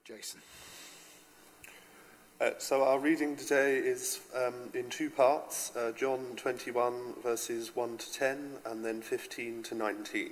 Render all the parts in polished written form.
Jason. So our reading today is in two parts, John 21 verses 1 to 10 and then 15 to 19.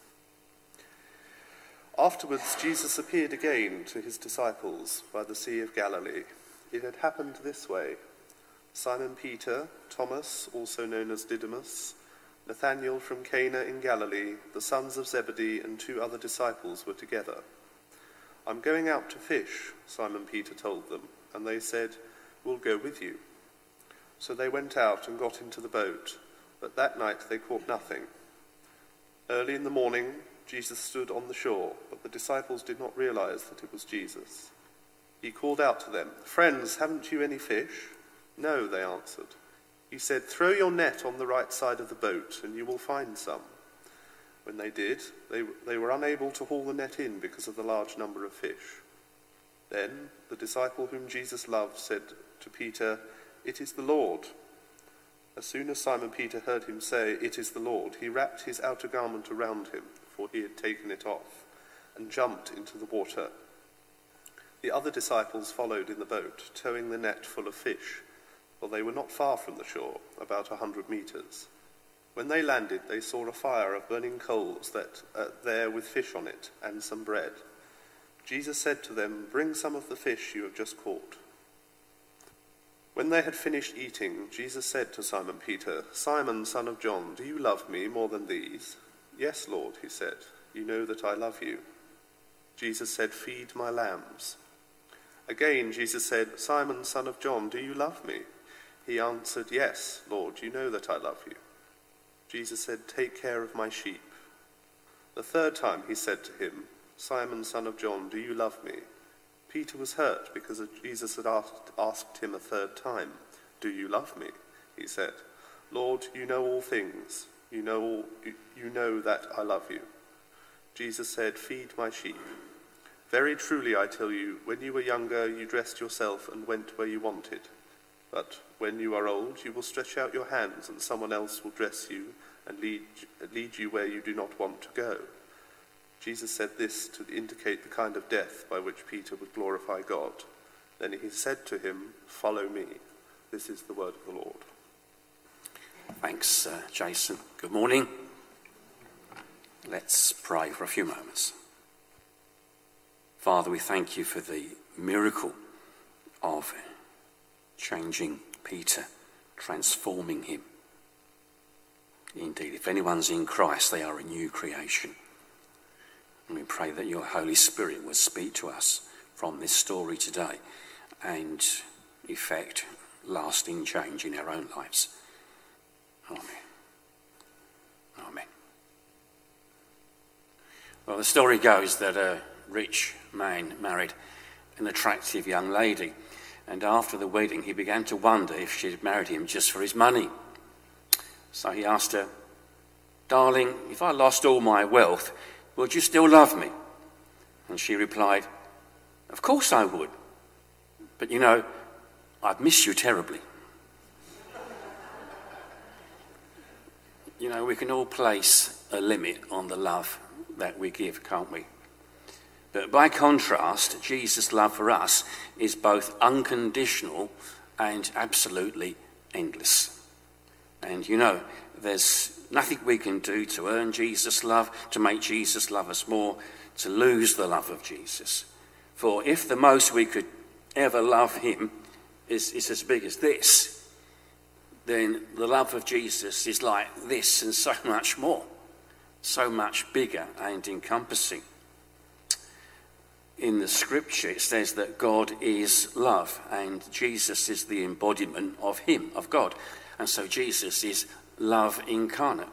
Afterwards, Jesus appeared again to his disciples by the Sea of Galilee. It had happened this way. Simon Peter, Thomas, also known as Didymus, Nathanael from Cana in Galilee, the sons of Zebedee, and two other disciples were together. "I'm going out to fish," Simon Peter told them, and they said, "We'll go with you." So they went out and got into the boat, but that night they caught nothing. Early in the morning, Jesus stood on the shore, but the disciples did not realize that it was Jesus. He called out to them, "Friends, haven't you any fish?" "No," they answered. He said, "Throw your net on the right side of the boat, and you will find some." When they did, they were unable to haul the net in because of the large number of fish. Then the disciple whom Jesus loved said to Peter, "It is the Lord." As soon as Simon Peter heard him say, "It is the Lord," he wrapped his outer garment around him, for he had taken it off, and jumped into the water. The other disciples followed in the boat, towing the net full of fish, for they were not far from the shore, about 100 meters. When they landed, they saw a fire of burning coals there with fish on it, and some bread. Jesus said to them, "Bring some of the fish you have just caught." When they had finished eating, Jesus said to Simon Peter, "Simon, son of John, do you love me more than these?" "Yes, Lord," he said, "you know that I love you." Jesus said, "Feed my lambs." Again, Jesus said, "Simon, son of John, do you love me?" He answered, "Yes, Lord, you know that I love you." Jesus said, "Take care of my sheep." The third time he said to him, "Simon, son of John, do you love me?" Peter was hurt because Jesus had asked him a third time, "Do you love me?" He said, "Lord, you know all things. You know that I love you." Jesus said, "Feed my sheep. Very truly I tell you, when you were younger, you dressed yourself and went where you wanted. But when you are old, you will stretch out your hands, and someone else will dress you and lead you where you do not want to go." Jesus said this to indicate the kind of death by which Peter would glorify God. Then he said to him, "Follow me." This is the word of the Lord. Thanks, Jason. Good morning. Let's pray for a few moments. Father, we thank you for the miracle of changing Peter, transforming him. Indeed, if anyone's in Christ, they are a new creation. And we pray that your Holy Spirit will speak to us from this story today and effect lasting change in our own lives. Amen. Amen. Well, the story goes that a rich man married an attractive young lady, and after the wedding he began to wonder if she had married him just for his money. So he asked her, "Darling, if I lost all my wealth, would you still love me?" And she replied, "Of course I would. But I'd miss you terribly." We can all place a limit on the love that we give, can't we? But by contrast, Jesus' love for us is both unconditional and absolutely endless. And there's nothing we can do to earn Jesus' love, to make Jesus love us more, to lose the love of Jesus. For if the most we could ever love him is as big as this, then the love of Jesus is like this and so much more, so much bigger and encompassing. In the scripture it says that God is love, and Jesus is the embodiment of him, of God. And so Jesus is love incarnate.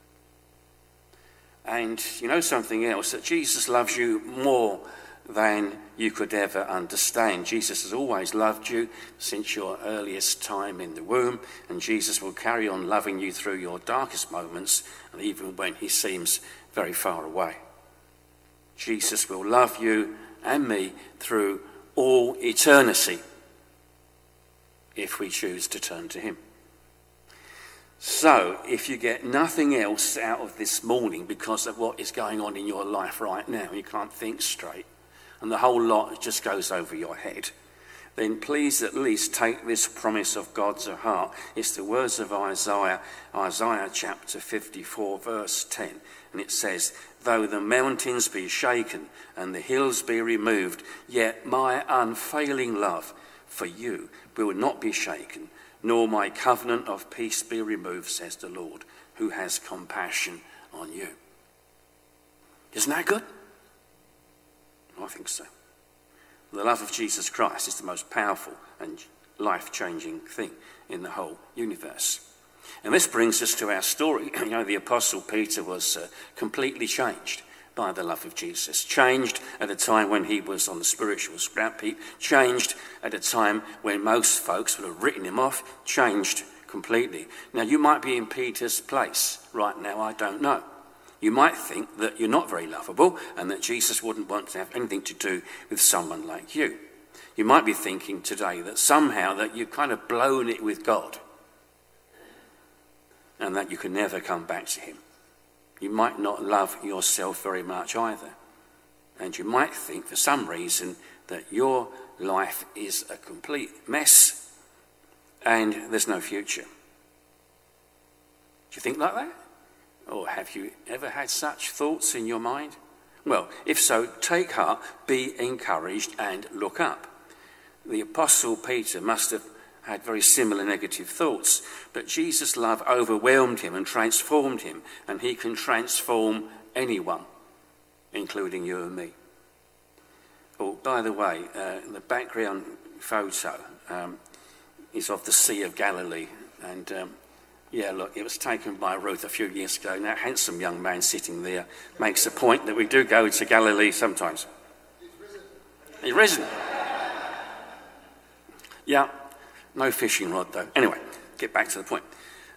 And something else, that Jesus loves you more than you could ever understand. Jesus has always loved you since your earliest time in the womb, and Jesus will carry on loving you through your darkest moments, and even when he seems very far away. Jesus will love you and me through all eternity if we choose to turn to him. So, if you get nothing else out of this morning because of what is going on in your life right now, you can't think straight, and the whole lot just goes over your head, then please at least take this promise of God to heart. It's the words of Isaiah chapter 54, verse 10. And it says, though the mountains be shaken and the hills be removed, yet my unfailing love for you will not be shaken, nor my covenant of peace be removed, says the Lord, who has compassion on you. Isn't that good? I think so. The love of Jesus Christ is the most powerful and life-changing thing in the whole universe. And this brings us to our story. You know, the Apostle Peter was completely changed by the love of Jesus. Changed at a time when he was on the spiritual scrap heap. Changed at a time when most folks would have written him off. Changed completely. Now, you might be in Peter's place right now, I don't know. You might think that you're not very lovable and that Jesus wouldn't want to have anything to do with someone like you. You might be thinking today that somehow that you've kind of blown it with God and that you can never come back to him. You might not love yourself very much either. And you might think for some reason that your life is a complete mess and there's no future. Do you think like that? Or have you ever had such thoughts in your mind? Well, if so, take heart, be encouraged, and look up. The Apostle Peter must have had very similar negative thoughts, but Jesus' love overwhelmed him and transformed him, and he can transform anyone, including you and me. Oh, by the way, the background photo is of the Sea of Galilee, and yeah, look, it was taken by Ruth a few years ago. Now, handsome young man sitting there makes a point that we do go to Galilee sometimes. He's risen. Yeah, no fishing rod though. Anyway, get back to the point.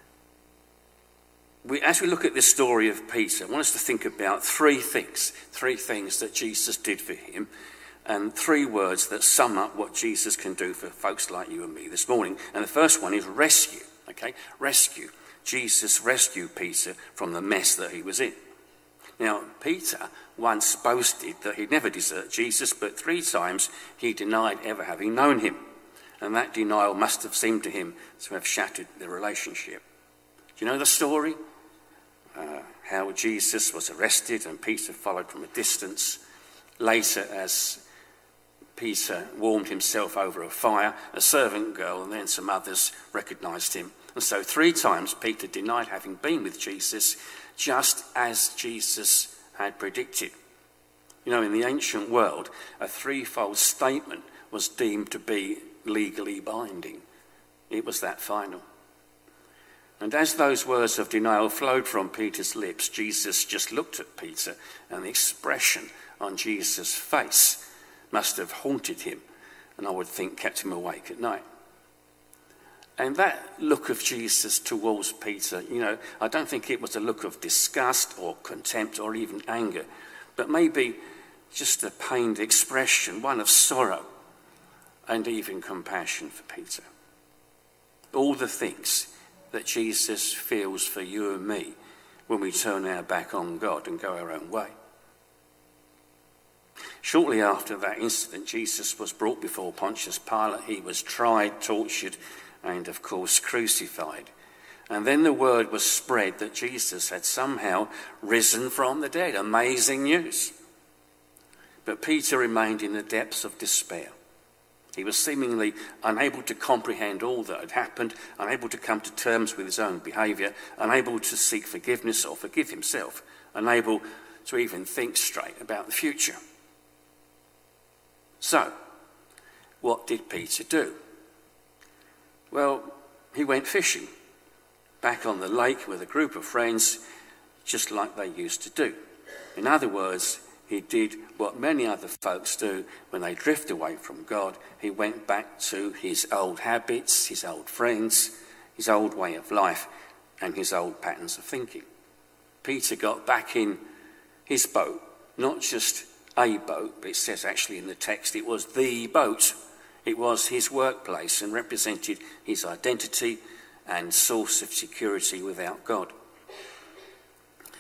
As we look at this story of Peter, I want us to think about three things that Jesus did for him, and three words that sum up what Jesus can do for folks like you and me this morning. And the first one is rescue. Okay, rescue. Jesus rescued Peter from the mess that he was in. Now, Peter once boasted that he'd never desert Jesus, but 3 times he denied ever having known him. And that denial must have seemed to him to have shattered the relationship. Do you know the story? How Jesus was arrested and Peter followed from a distance. Later, as Peter warmed himself over a fire, a servant girl and then some others recognised him. And so 3 times Peter denied having been with Jesus, just as Jesus had predicted. You know, in the ancient world, a 3-fold statement was deemed to be legally binding. It was that final. And as those words of denial flowed from Peter's lips, Jesus just looked at Peter, and the expression on Jesus' face must have haunted him, and I would think kept him awake at night. And that look of Jesus towards Peter, you know, I don't think it was a look of disgust or contempt or even anger, but maybe just a pained expression, one of sorrow and even compassion for Peter. All the things that Jesus feels for you and me when we turn our back on God and go our own way. Shortly after that incident, Jesus was brought before Pontius Pilate. He was tried, tortured, and of course crucified. And then the word was spread that Jesus had somehow risen from the dead. Amazing news. But Peter remained in the depths of despair. He was seemingly unable to comprehend all that had happened, unable to come to terms with his own behaviour, unable to seek forgiveness or forgive himself, unable to even think straight about the future. So, what did Peter do? Well, he went fishing, back on the lake with a group of friends, just like they used to do. In other words, he did what many other folks do when they drift away from God. He went back to his old habits, his old friends, his old way of life, and his old patterns of thinking. Peter got back in his boat, not just a boat, but it says actually in the text it was the boat. It was his workplace and represented his identity and source of security without God.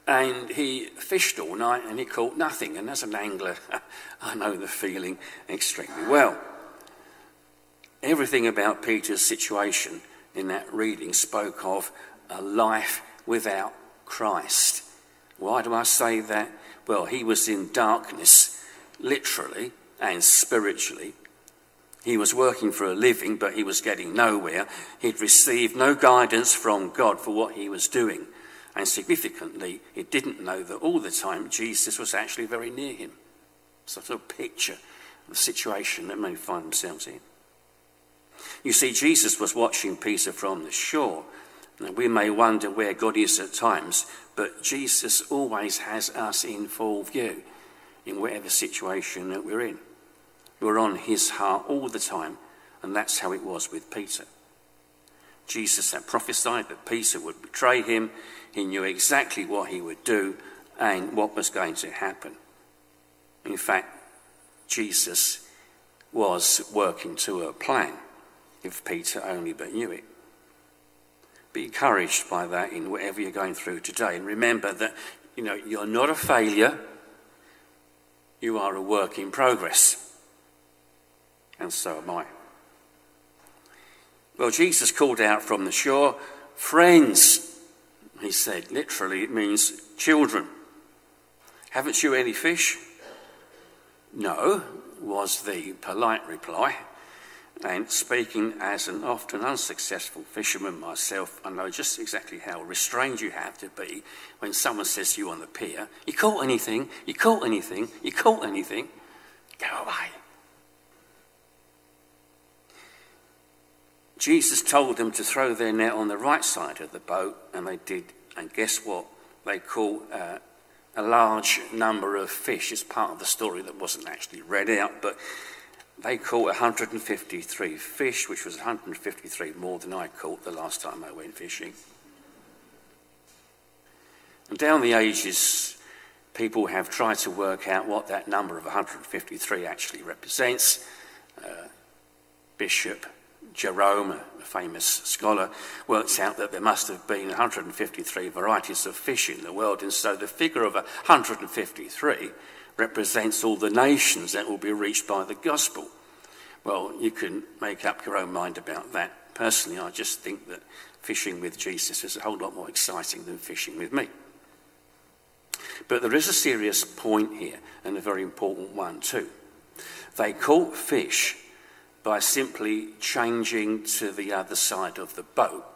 And he fished all night and he caught nothing. And as an angler, I know the feeling extremely well. Everything about Peter's situation in that reading spoke of a life without Christ. Why do I say that? Well, he was in darkness, literally and spiritually. He was working for a living, but he was getting nowhere. He'd received no guidance from God for what he was doing. And significantly, he didn't know that all the time Jesus was actually very near him. Sort of picture of the situation that many find themselves in. You see, Jesus was watching Peter from the shore. Now, we may wonder where God is at times, but Jesus always has us in full view in whatever situation that we're in. We're on his heart all the time, and that's how it was with Peter. Jesus had prophesied that Peter would betray him. He knew exactly what he would do and what was going to happen. In fact, Jesus was working to a plan, if Peter only but knew it. Be encouraged by that in whatever you're going through today. And remember that, you're not a failure. You are a work in progress. And so am I. Well, Jesus called out from the shore, "Friends," he said. Literally, it means children. "Haven't you any fish?" "No," was the polite reply. And speaking as an often unsuccessful fisherman myself, I know just exactly how restrained you have to be when someone says to you on the pier, "You caught anything? You caught anything? You caught anything?" Go away. Jesus told them to throw their net on the right side of the boat, and they did. And guess what? They caught a large number of fish. It's part of the story that wasn't actually read out, but they caught 153 fish, which was 153 more than I caught the last time I went fishing. And down the ages, people have tried to work out what that number of 153 actually represents. Bishop Jerome, a famous scholar, works out that there must have been 153 varieties of fish in the world, and so the figure of 153 represents all the nations that will be reached by the gospel. Well, you can make up your own mind about that. Personally, I just think that fishing with Jesus is a whole lot more exciting than fishing with me. But there is a serious point here, and a very important one too. They caught fish by simply changing to the other side of the boat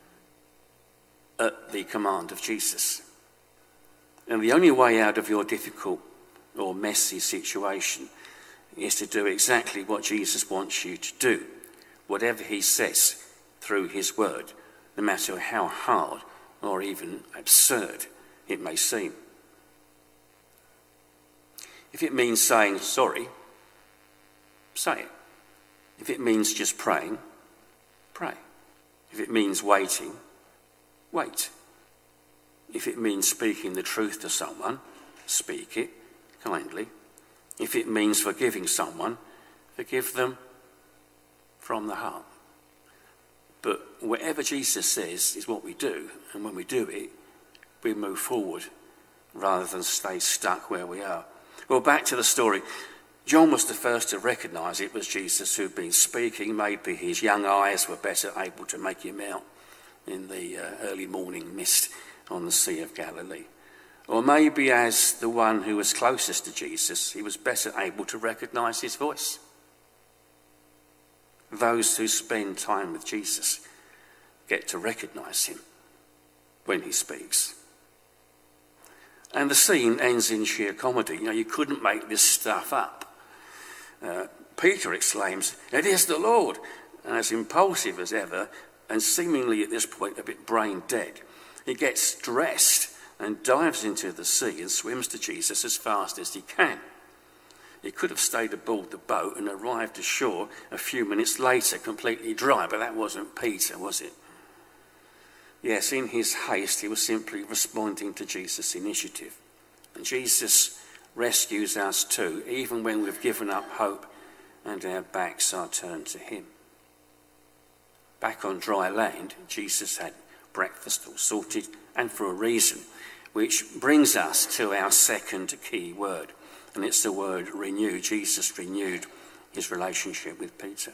at the command of Jesus. And the only way out of your difficult or messy situation is to do exactly what Jesus wants you to do, whatever he says through his word, no matter how hard or even absurd it may seem. If it means saying sorry, say it. If it means just praying, pray. If it means waiting, wait. If it means speaking the truth to someone, speak it kindly. If it means forgiving someone, forgive them from the heart. But whatever Jesus says is what we do, and when we do it, we move forward rather than stay stuck where we are. Well, back to the story. John was the first to recognise it was Jesus who'd been speaking. Maybe his young eyes were better able to make him out in the early morning mist on the Sea of Galilee. Or maybe as the one who was closest to Jesus, he was better able to recognise his voice. Those who spend time with Jesus get to recognise him when he speaks. And the scene ends in sheer comedy. You couldn't make this stuff up. Peter exclaims, "It is the Lord," and as impulsive as ever, and seemingly at this point a bit brain dead, he gets dressed and dives into the sea and swims to Jesus as fast as he can. He could have stayed aboard the boat and arrived ashore a few minutes later completely dry, but that wasn't Peter, was it? Yes, in his haste, he was simply responding to Jesus' initiative. And Jesus rescues us too, even when we've given up hope and our backs are turned to him. Back on dry land, Jesus had breakfast all sorted, and for a reason. which brings us to our second key word, and it's the word renew. Jesus renewed his relationship with Peter.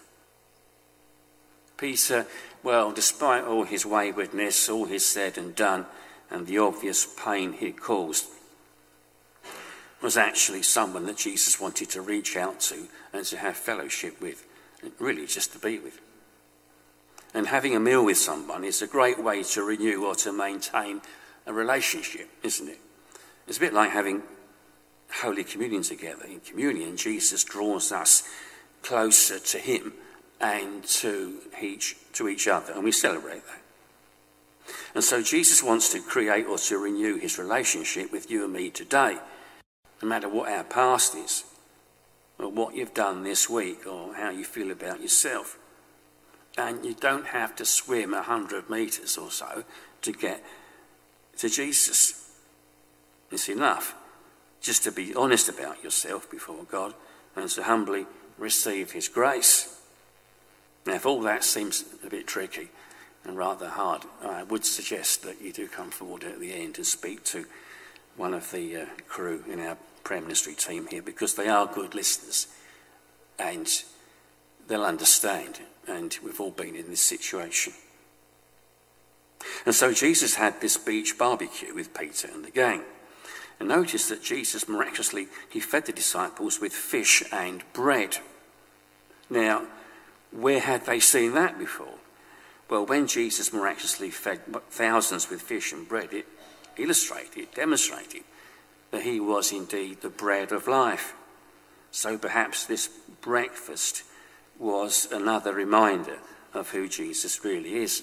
Peter, well, despite all his waywardness, all his said and done, and the obvious pain he caused, was actually someone that Jesus wanted to reach out to and to have fellowship with, and really just to be with. And having a meal with someone is a great way to renew or to maintain a relationship, isn't it? It's a bit like having Holy Communion together. In communion, Jesus draws us closer to him and to each other, and we celebrate that. And so Jesus wants to create or to renew his relationship with you and me today, no matter what our past is, or what you've done this week, or how you feel about yourself. And you don't have to swim 100 metres or so to get to Jesus. It's enough just to be honest about yourself before God and to humbly receive his grace. Now, if all that seems a bit tricky and rather hard, I would suggest that you do come forward at the end and speak to one of the crew in our prayer ministry team here, because they are good listeners and they'll understand, and we've all been in this situation. And so Jesus had this beach barbecue with Peter and the gang. And notice that Jesus miraculously, he fed the disciples with fish and bread. Now, where had they seen that before? Well, when Jesus miraculously fed thousands with fish and bread, it illustrated, it demonstrated that he was indeed the bread of life. So perhaps this breakfast was another reminder of who Jesus really is.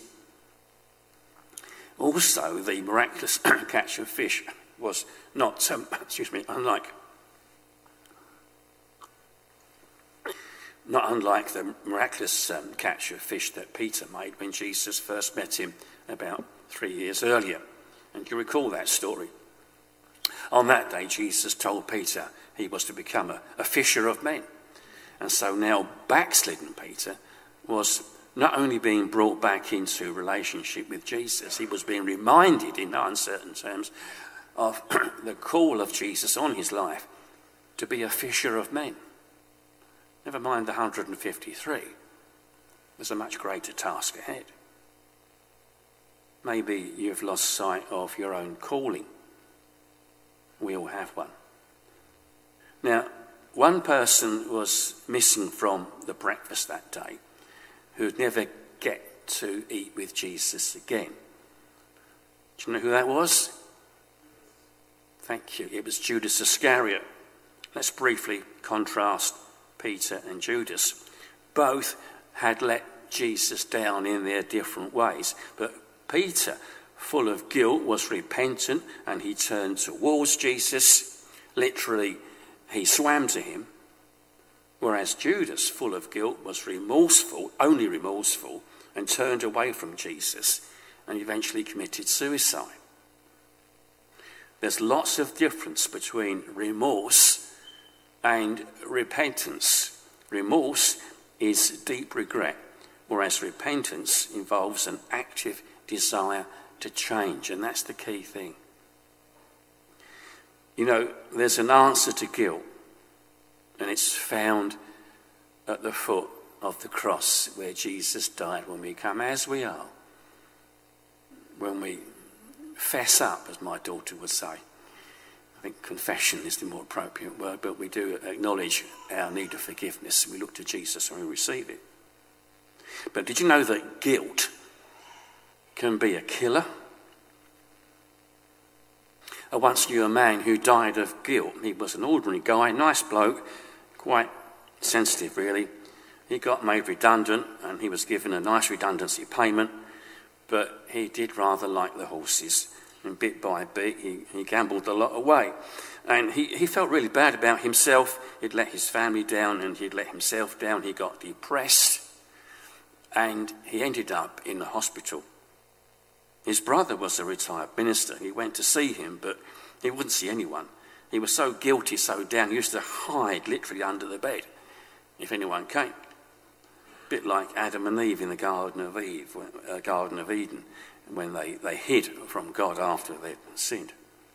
Also, the miraculous catch of fish was not, unlike the miraculous catch of fish that Peter made when Jesus first met him about 3 years earlier. And you recall that story. On that day, Jesus told Peter he was to become a fisher of men. And so now backslidden Peter was not only being brought back into relationship with Jesus, he was being reminded in no uncertain terms of the call of Jesus on his life to be a fisher of men. Never mind the 153. There's a much greater task ahead. Maybe you've lost sight of your own calling. We all have one. Now, one person was missing from the breakfast that day who'd never get to eat with Jesus again. Do you know who that was? Thank you. It was Judas Iscariot. Let's briefly contrast Peter and Judas. Both had let Jesus down in their different ways, but Peter, full of guilt, was repentant and he turned towards Jesus. Literally, he swam to him. Whereas Judas, full of guilt, was remorseful, only remorseful, and turned away from Jesus and eventually committed suicide. There's lots of difference between remorse and repentance. Remorse is deep regret, whereas repentance involves an active desire to change, and that's the key thing. You know, there's an answer to guilt, and it's found at the foot of the cross where Jesus died. When we come as we are, when we fess up, as my daughter would say. I think confession is the more appropriate word, but we do acknowledge our need of forgiveness. We look to Jesus and we receive it. But did you know that guilt can be a killer? I once knew a man who died of guilt. He was an ordinary guy, nice bloke, quite sensitive really. He got made redundant and he was given a nice redundancy payment, but he did rather like the horses. And bit by bit, he gambled a lot away. And he felt really bad about himself. He'd let his family down and he'd let himself down. He got depressed and he ended up in the hospital. His brother was a retired minister. He went to see him, but he wouldn't see anyone. He was so guilty, so down, he used to hide literally under the bed if anyone came. A bit like Adam and Eve in the Garden of Eden, when they hid from God after they'd sinned.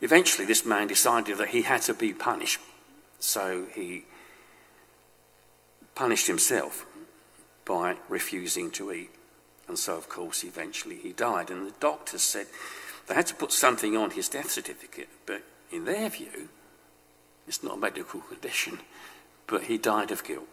Eventually, this man decided that he had to be punished. So he punished himself by refusing to eat. And so, of course, eventually he died. And the doctors said they had to put something on his death certificate. But in their view, it's not a medical condition, but he died of guilt.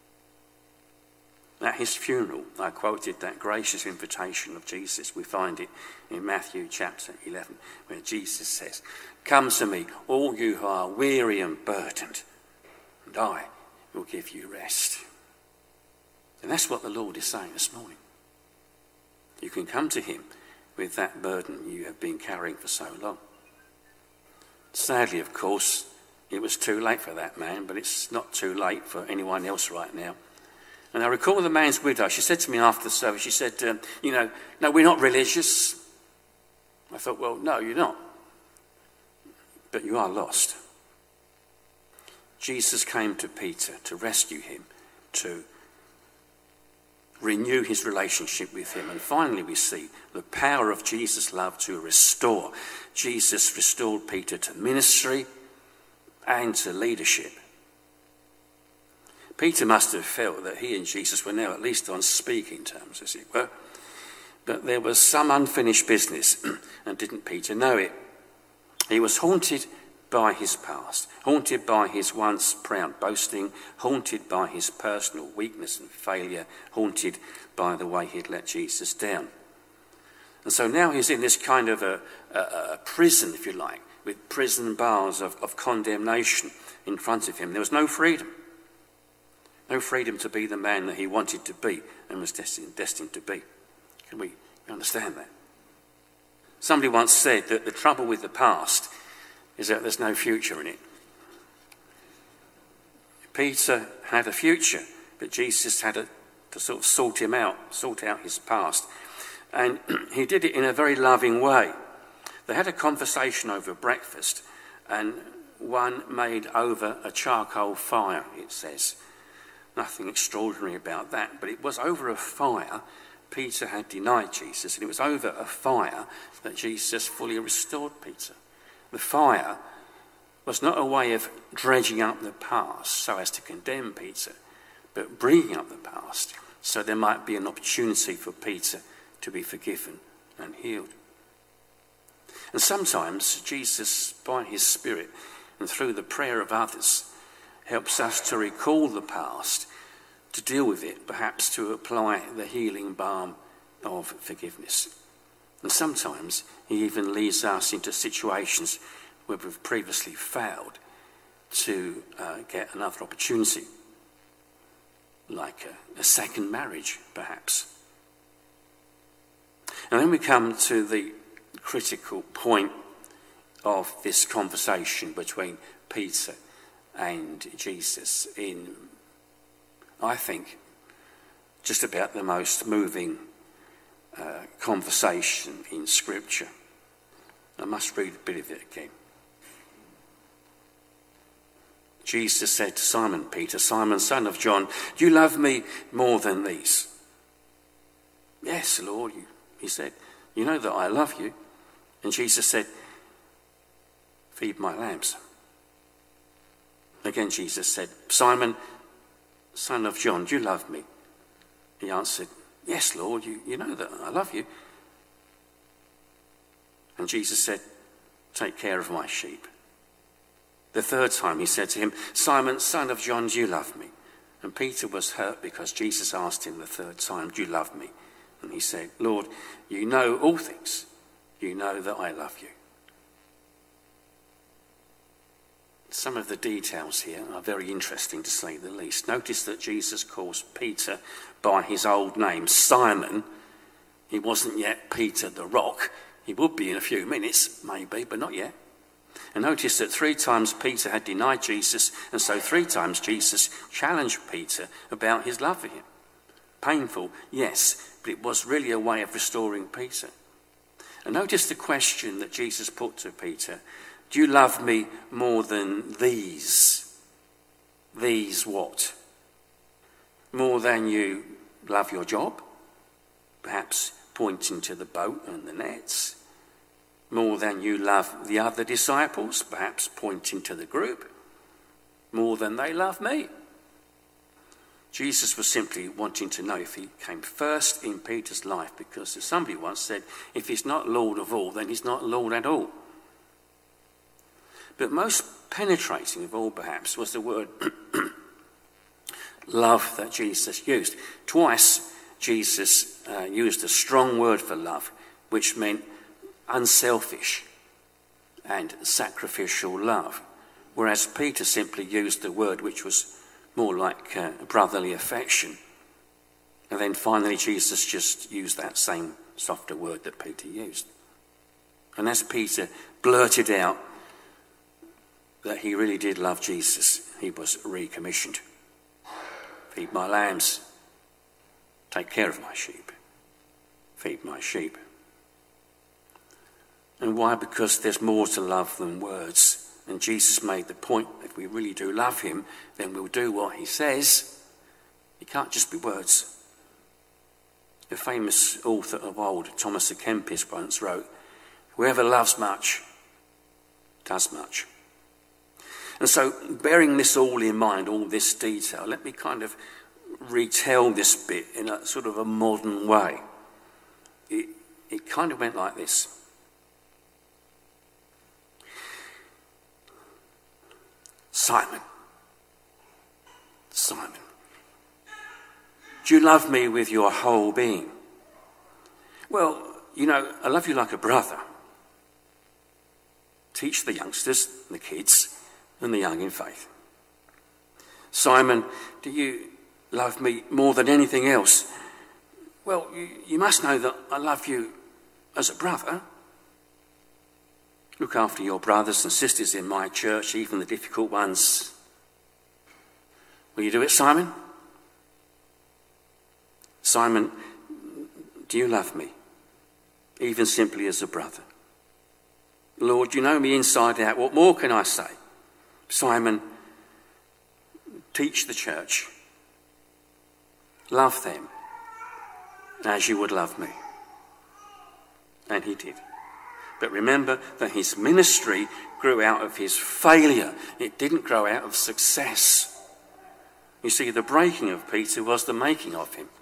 At his funeral, I quoted that gracious invitation of Jesus. We find it in Matthew chapter 11, where Jesus says, "Come to me, all you who are weary and burdened, and I will give you rest." And that's what the Lord is saying this morning. You can come to him with that burden you have been carrying for so long. Sadly, of course, it was too late for that man, but it's not too late for anyone else right now. And I recall the man's widow. She said to me after the service, she said, no, we're not religious. I thought, well, no, you're not. But you are lost. Jesus came to Peter to rescue him, to renew his relationship with him. And finally we see the power of Jesus' love to restore. Jesus restored Peter to ministry and to leadership. Peter must have felt that he and Jesus were now at least on speaking terms, as it were. But there was some unfinished business, and didn't Peter know it? He was haunted by his past, haunted by his once proud boasting, haunted by his personal weakness and failure, haunted by the way he'd let Jesus down. And so now he's in this kind of a prison, if you like, with prison bars of condemnation in front of him. There was no freedom. No freedom to be the man that he wanted to be and was destined to be. Can we understand that? Somebody once said that the trouble with the past is that there's no future in it. Peter had a future, but Jesus had to sort of sort out his past. And he did it in a very loving way. They had a conversation over breakfast, and one made over a charcoal fire, it says. Nothing extraordinary about that, but it was over a fire. Peter had denied Jesus, and it was over a fire that Jesus fully restored Peter. The fire was not a way of dredging up the past so as to condemn Peter, but bringing up the past so there might be an opportunity for Peter to be forgiven and healed. And sometimes Jesus, by his Spirit and through the prayer of others, helps us to recall the past, to deal with it, perhaps to apply the healing balm of forgiveness. And sometimes he even leads us into situations where we've previously failed to get another opportunity, like a second marriage, perhaps. And then we come to the critical point of this conversation between Peter and Jesus in, I think, just about the most moving conversation in Scripture. I must read a bit of it again. Jesus said to Simon Peter, "Simon, son of John, do you love me more than these?" "Yes, Lord," he said. "You know that I love you." And Jesus said, "Feed my lambs." Again Jesus said, "Simon, son of John, do you love me?" He answered, "Yes, Lord, you know that I love you." And Jesus said, "Take care of my sheep." The third time he said to him, "Simon, son of John, do you love me?" And Peter was hurt because Jesus asked him the third time, "Do you love me?" And he said, "Lord, you know all things. You know that I love you." Some of the details here are very interesting, to say the least. Notice that Jesus calls Peter by his old name, Simon. He wasn't yet Peter the Rock. He would be in a few minutes, maybe, but not yet. And notice that 3 times Peter had denied Jesus, and so 3 times Jesus challenged Peter about his love for him. Painful, yes, but it was really a way of restoring Peter. And notice the question that Jesus put to Peter: do you love me more than these? These what? More than you love your job? Perhaps pointing to the boat and the nets. More than you love the other disciples, perhaps pointing to the group, more than they love me. Jesus was simply wanting to know if he came first in Peter's life, because as somebody once said, if he's not Lord of all, then he's not Lord at all. But most penetrating of all, perhaps, was the word love that Jesus used. Twice, Jesus used a strong word for love, which meant unselfish and sacrificial love, whereas Peter simply used the word which was more like brotherly affection. And then finally Jesus just used that same softer word that Peter used. And as Peter blurted out that he really did love Jesus, he was recommissioned. Feed my lambs, take care of my sheep, feed my sheep. And why? Because there's more to love than words. And Jesus made the point, if we really do love him, then we'll do what he says. It can't just be words. The famous author of old, Thomas à Kempis, once wrote, whoever loves much, does much. And so, bearing this all in mind, all this detail, let me kind of retell this bit in a sort of a modern way. It kind of went like this. Simon, do you love me with your whole being? Well, you know, I love you like a brother. Teach the youngsters, the kids, and the young in faith. Simon, do you love me more than anything else? Well, you must know that I love you as a brother. Look after your brothers and sisters in my church, even the difficult ones. Will you do it, Simon? Simon, do you love me, even simply as a brother? Lord, you know me inside out. What more can I say? Simon, teach the church. Love them as you would love me. And he did. But remember that his ministry grew out of his failure. It didn't grow out of success. You see, the breaking of Peter was the making of him.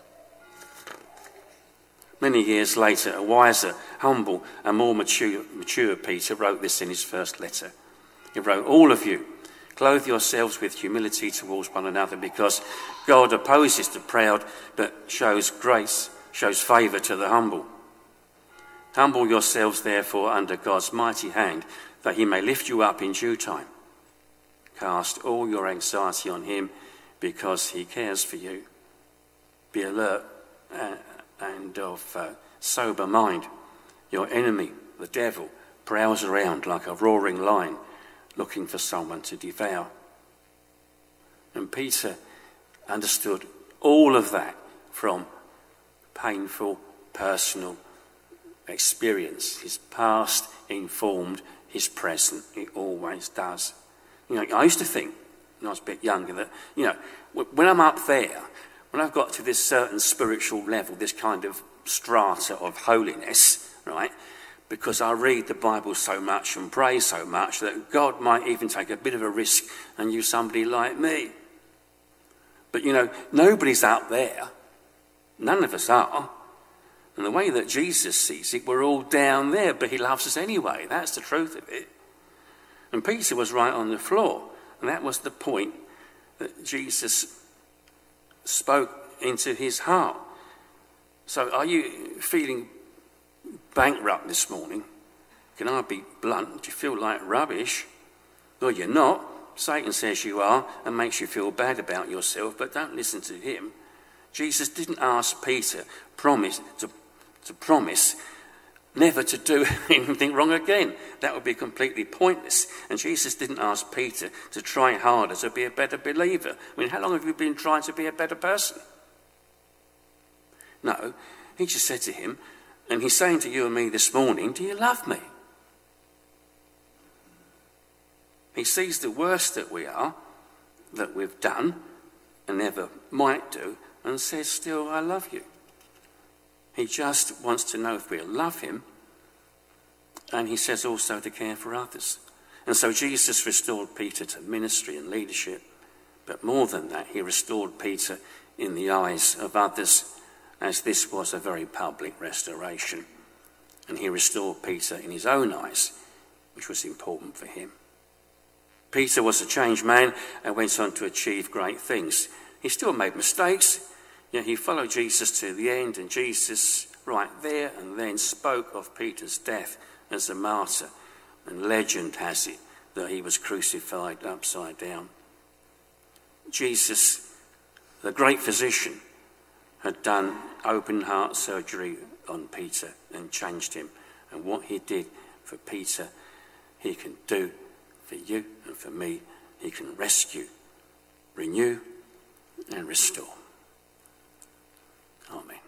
Many years later, a wiser, humble, and more mature Peter wrote this in his first letter. He wrote, all of you, clothe yourselves with humility towards one another, because God opposes the proud, but shows favour to the humble. Humble yourselves, therefore, under God's mighty hand, that he may lift you up in due time. Cast all your anxiety on him, because he cares for you. Be alert and of sober mind. Your enemy, the devil, prowls around like a roaring lion, looking for someone to devour. And Peter understood all of that from painful, personal experience. His past informed his present. It always does. You know, I used to think, when I was a bit younger, that, you know, when I'm up there, when I've got to this certain spiritual level, this kind of strata of holiness, right, because I read the Bible so much and pray so much that God might even take a bit of a risk and use somebody like me. But, you know, nobody's up there. None of us are. And the way that Jesus sees it, we're all down there, but he loves us anyway. That's the truth of it. And Peter was right on the floor. And that was the point that Jesus spoke into his heart. So are you feeling bankrupt this morning? Can I be blunt? Do you feel like rubbish? Well, you're not. Satan says you are and makes you feel bad about yourself, but don't listen to him. Jesus didn't ask Peter to promise never to do anything wrong again. That would be completely pointless. And Jesus didn't ask Peter to try harder to be a better believer. I mean, how long have you been trying to be a better person? No, he just said to him, and he's saying to you and me this morning, do you love me? He sees the worst that we are, that we've done and never might do, and says, still, I love you. He just wants to know if we love him And he says also to care for others. And so Jesus restored Peter to ministry and leadership. But more than that, he restored Peter in the eyes of others, as this was a very public restoration. And he restored Peter in his own eyes, which was important for him. Peter was a changed man and went on to achieve great things. He still made mistakes. He followed Jesus to the end, and Jesus, right there and then, spoke of Peter's death as a martyr. And legend has it that he was crucified upside down. Jesus, the great physician, had done open heart surgery on Peter and changed him. And what he did for Peter, he can do for you and for me. He can rescue, renew, and restore. Amen.